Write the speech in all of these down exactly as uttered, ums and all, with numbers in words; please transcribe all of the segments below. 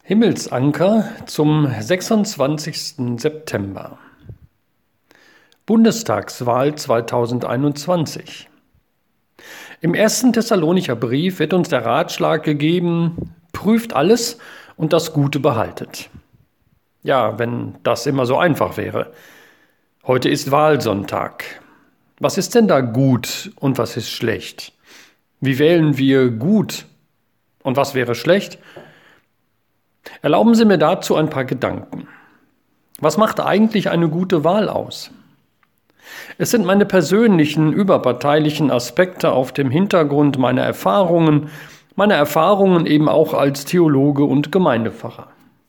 Himmelsanker zum sechsundzwanzigsten September. Bundestagswahl zweitausendeinundzwanzig. Im ersten Thessalonicher Brief wird uns der Ratschlag gegeben: Prüft alles und das Gute behaltet. Ja, wenn das immer so einfach wäre. Heute ist Wahlsonntag. Was ist denn da gut und was ist schlecht? Wie wählen wir gut und was wäre schlecht? Erlauben Sie mir dazu ein paar Gedanken. Was macht eigentlich eine gute Wahl aus? Es sind meine persönlichen, überparteilichen Aspekte auf dem Hintergrund meiner Erfahrungen, meiner Erfahrungen eben auch als Theologe und Gemeindepfarrer.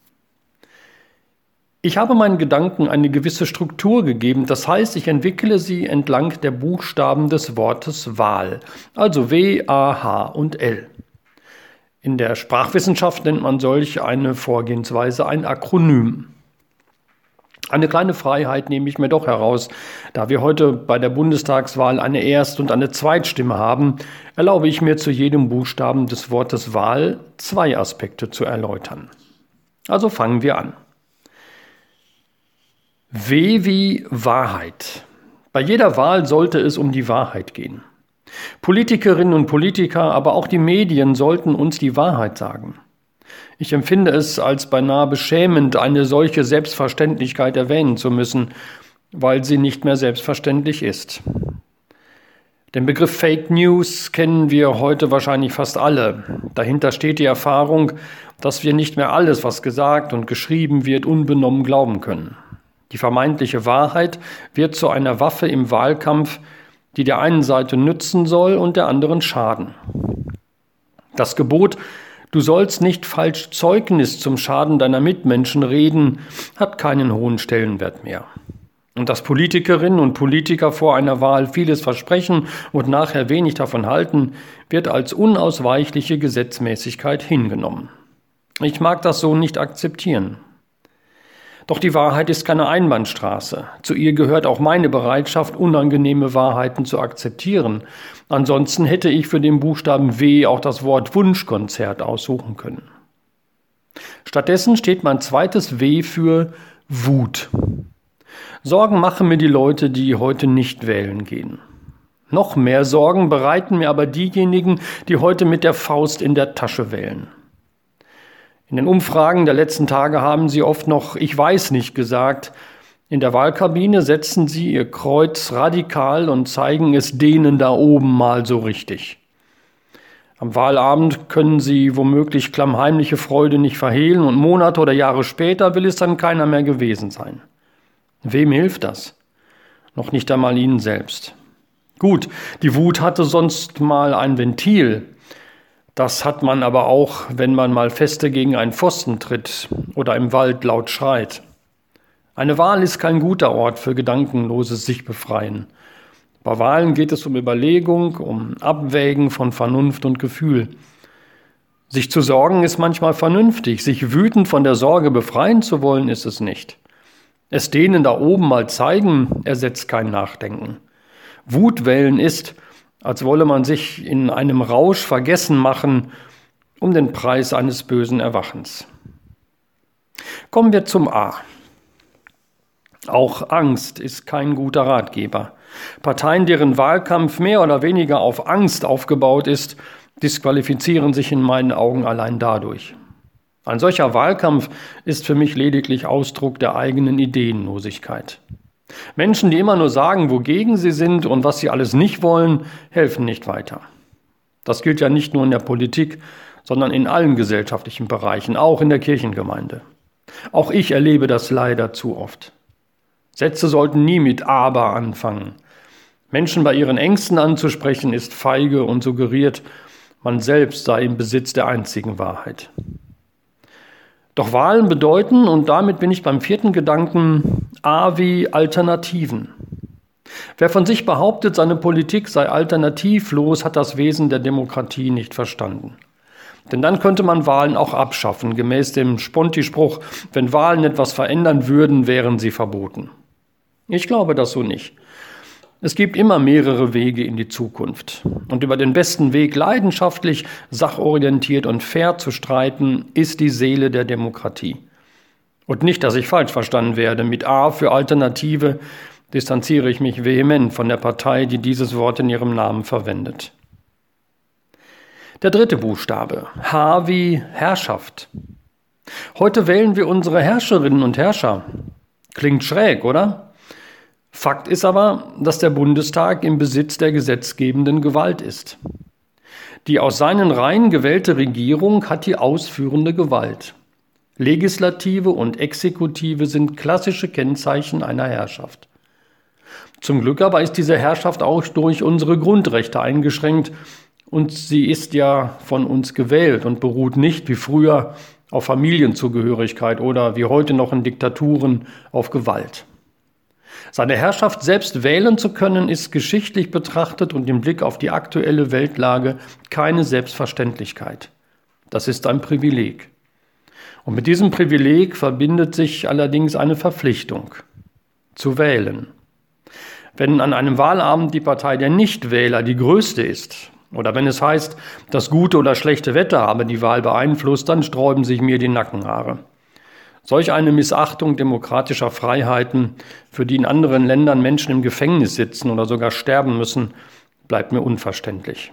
Ich habe meinen Gedanken eine gewisse Struktur gegeben, das heißt, ich entwickle sie entlang der Buchstaben des Wortes Wahl, also W, A, H und L. In der Sprachwissenschaft nennt man solch eine Vorgehensweise ein Akronym. Eine kleine Freiheit nehme ich mir doch heraus. Da wir heute bei der Bundestagswahl eine Erst- und eine Zweitstimme haben, erlaube ich mir zu jedem Buchstaben des Wortes Wahl zwei Aspekte zu erläutern. Also fangen wir an. W wie Wahrheit. Bei jeder Wahl sollte es um die Wahrheit gehen. Politikerinnen und Politiker, aber auch die Medien sollten uns die Wahrheit sagen. Ich empfinde es als beinahe beschämend, eine solche Selbstverständlichkeit erwähnen zu müssen, weil sie nicht mehr selbstverständlich ist. Den Begriff Fake News kennen wir heute wahrscheinlich fast alle. Dahinter steht die Erfahrung, dass wir nicht mehr alles, was gesagt und geschrieben wird, unbenommen glauben können. Die vermeintliche Wahrheit wird zu einer Waffe im Wahlkampf, die der einen Seite nützen soll und der anderen schaden. Das Gebot, du sollst nicht falsch Zeugnis zum Schaden deiner Mitmenschen reden, hat keinen hohen Stellenwert mehr. Und dass Politikerinnen und Politiker vor einer Wahl vieles versprechen und nachher wenig davon halten, wird als unausweichliche Gesetzmäßigkeit hingenommen. Ich mag das so nicht akzeptieren. Doch die Wahrheit ist keine Einbahnstraße. Zu ihr gehört auch meine Bereitschaft, unangenehme Wahrheiten zu akzeptieren. Ansonsten hätte ich für den Buchstaben W auch das Wort Wunschkonzert aussuchen können. Stattdessen steht mein zweites W für Wut. Sorgen machen mir die Leute, die heute nicht wählen gehen. Noch mehr Sorgen bereiten mir aber diejenigen, die heute mit der Faust in der Tasche wählen. In den Umfragen der letzten Tage haben sie oft noch „Ich weiß nicht" gesagt. In der Wahlkabine setzen sie ihr Kreuz radikal und zeigen es denen da oben mal so richtig. Am Wahlabend können sie womöglich klammheimliche Freude nicht verhehlen und Monate oder Jahre später will es dann keiner mehr gewesen sein. Wem hilft das? Noch nicht einmal ihnen selbst. Gut, die Wut hatte sonst mal ein Ventil. Das hat man aber auch, wenn man mal feste gegen einen Pfosten tritt oder im Wald laut schreit. Eine Wahl ist kein guter Ort für gedankenloses Sich-Befreien. Bei Wahlen geht es um Überlegung, um Abwägen von Vernunft und Gefühl. Sich zu sorgen ist manchmal vernünftig, sich wütend von der Sorge befreien zu wollen, ist es nicht. Es denen da oben mal zeigen, ersetzt kein Nachdenken. Wut wählen ist, als wolle man sich in einem Rausch vergessen machen, um den Preis eines bösen Erwachens. Kommen wir zum A. Auch Angst ist kein guter Ratgeber. Parteien, deren Wahlkampf mehr oder weniger auf Angst aufgebaut ist, disqualifizieren sich in meinen Augen allein dadurch. Ein solcher Wahlkampf ist für mich lediglich Ausdruck der eigenen Ideenlosigkeit. Menschen, die immer nur sagen, wogegen sie sind und was sie alles nicht wollen, helfen nicht weiter. Das gilt ja nicht nur in der Politik, sondern in allen gesellschaftlichen Bereichen, auch in der Kirchengemeinde. Auch ich erlebe das leider zu oft. Sätze sollten nie mit Aber anfangen. Menschen bei ihren Ängsten anzusprechen, ist feige und suggeriert, man selbst sei im Besitz der einzigen Wahrheit. Doch Wahlen bedeuten, und damit bin ich beim vierten Gedanken, A wie Alternativen. Wer von sich behauptet, seine Politik sei alternativlos, hat das Wesen der Demokratie nicht verstanden. Denn dann könnte man Wahlen auch abschaffen, gemäß dem Sponti-Spruch, wenn Wahlen etwas verändern würden, wären sie verboten. Ich glaube das so nicht. Es gibt immer mehrere Wege in die Zukunft. Und über den besten Weg, leidenschaftlich, sachorientiert und fair zu streiten, ist die Seele der Demokratie. Und nicht, dass ich falsch verstanden werde. Mit A für Alternative distanziere ich mich vehement von der Partei, die dieses Wort in ihrem Namen verwendet. Der dritte Buchstabe, H wie Herrschaft. Heute wählen wir unsere Herrscherinnen und Herrscher. Klingt schräg, oder? Fakt ist aber, dass der Bundestag im Besitz der gesetzgebenden Gewalt ist. Die aus seinen Reihen gewählte Regierung hat die ausführende Gewalt. Legislative und Exekutive sind klassische Kennzeichen einer Herrschaft. Zum Glück aber ist diese Herrschaft auch durch unsere Grundrechte eingeschränkt und sie ist ja von uns gewählt und beruht nicht wie früher auf Familienzugehörigkeit oder wie heute noch in Diktaturen auf Gewalt. Seine Herrschaft selbst wählen zu können, ist geschichtlich betrachtet und im Blick auf die aktuelle Weltlage keine Selbstverständlichkeit. Das ist ein Privileg. Und mit diesem Privileg verbindet sich allerdings eine Verpflichtung, zu wählen. Wenn an einem Wahlabend die Partei der Nichtwähler die größte ist, oder wenn es heißt, das gute oder schlechte Wetter habe die Wahl beeinflusst, dann sträuben sich mir die Nackenhaare. Solch eine Missachtung demokratischer Freiheiten, für die in anderen Ländern Menschen im Gefängnis sitzen oder sogar sterben müssen, bleibt mir unverständlich.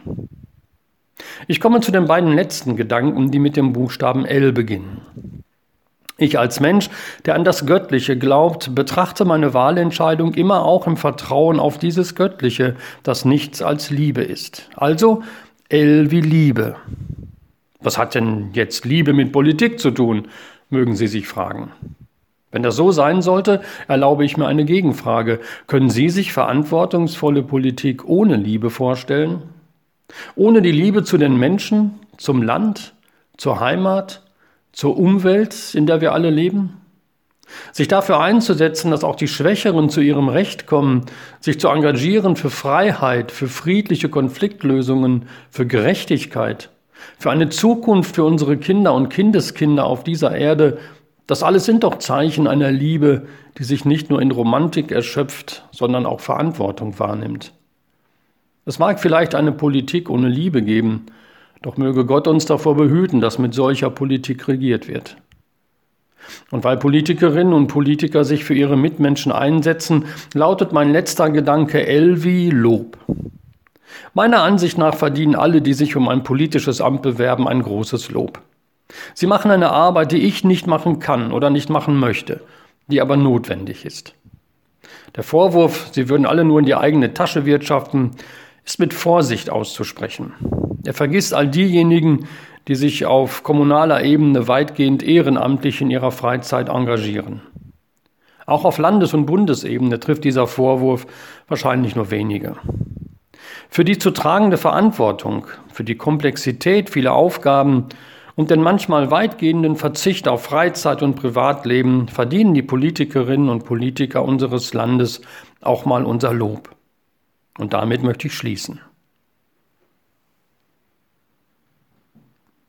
Ich komme zu den beiden letzten Gedanken, die mit dem Buchstaben L beginnen. Ich als Mensch, der an das Göttliche glaubt, betrachte meine Wahlentscheidung immer auch im Vertrauen auf dieses Göttliche, das nichts als Liebe ist. Also L wie Liebe. Was hat denn jetzt Liebe mit Politik zu tun, mögen Sie sich fragen. Wenn das so sein sollte, erlaube ich mir eine Gegenfrage. Können Sie sich verantwortungsvolle Politik ohne Liebe vorstellen? Ohne die Liebe zu den Menschen, zum Land, zur Heimat, zur Umwelt, in der wir alle leben? Sich dafür einzusetzen, dass auch die Schwächeren zu ihrem Recht kommen, sich zu engagieren für Freiheit, für friedliche Konfliktlösungen, für Gerechtigkeit, für eine Zukunft für unsere Kinder und Kindeskinder auf dieser Erde, das alles sind doch Zeichen einer Liebe, die sich nicht nur in Romantik erschöpft, sondern auch Verantwortung wahrnimmt. Es mag vielleicht eine Politik ohne Liebe geben, doch möge Gott uns davor behüten, dass mit solcher Politik regiert wird. Und weil Politikerinnen und Politiker sich für ihre Mitmenschen einsetzen, lautet mein letzter Gedanke L wie Lob. Meiner Ansicht nach verdienen alle, die sich um ein politisches Amt bewerben, ein großes Lob. Sie machen eine Arbeit, die ich nicht machen kann oder nicht machen möchte, die aber notwendig ist. Der Vorwurf, sie würden alle nur in die eigene Tasche wirtschaften, ist mit Vorsicht auszusprechen. Er vergisst all diejenigen, die sich auf kommunaler Ebene weitgehend ehrenamtlich in ihrer Freizeit engagieren. Auch auf Landes- und Bundesebene trifft dieser Vorwurf wahrscheinlich nur wenige. Für die zu tragende Verantwortung, für die Komplexität vieler Aufgaben und den manchmal weitgehenden Verzicht auf Freizeit und Privatleben verdienen die Politikerinnen und Politiker unseres Landes auch mal unser Lob. Und damit möchte ich schließen.